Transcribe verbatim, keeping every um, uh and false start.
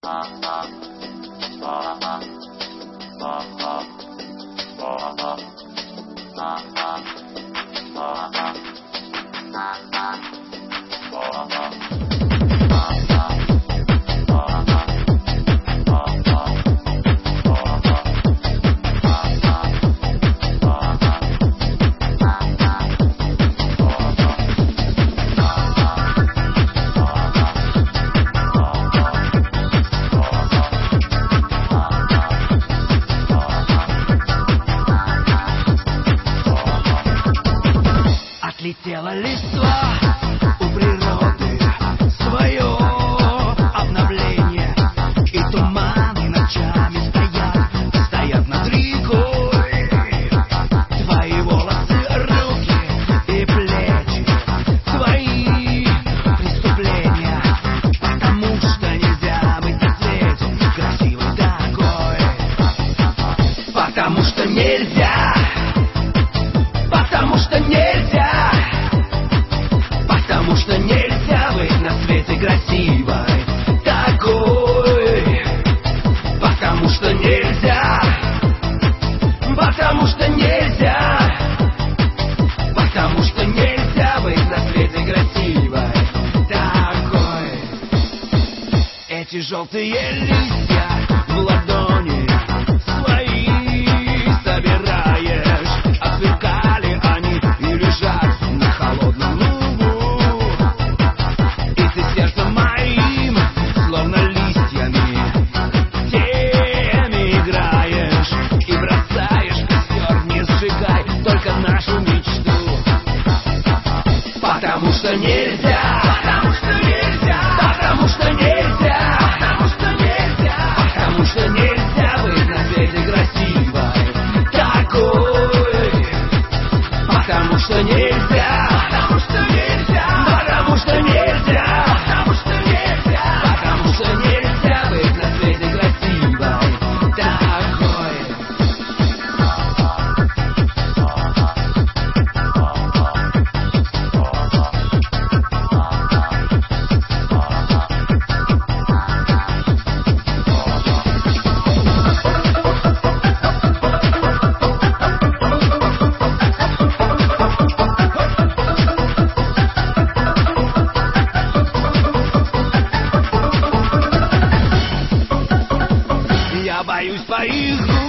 Отлетела листва у природы, свое обновление, и туманы ночами стоят, стоят над рекой. Твои волосы, руки и плечи, твои преступления, потому что нельзя быть на свете красивой такой, потому что нельзя, потому что нельзя. Потому что нельзя быть на свете красивой такой. Потому что нельзя. Потому что нельзя. Потому что нельзя быть на свете красивой такой. Эти желтые листья в ладони свои собираешь, отсверкали они и лежат на холодном лугу. Потому что нельзя, потому что нельзя, потому что нельзя, потому что нельзя, потому что нельзя быть на свете красивой такой. Потому что нельзя, потому что нельзя, потому что нельзя, потому что нельзя, потому что нельзя быть на свете красивой такой. Я боюсь своих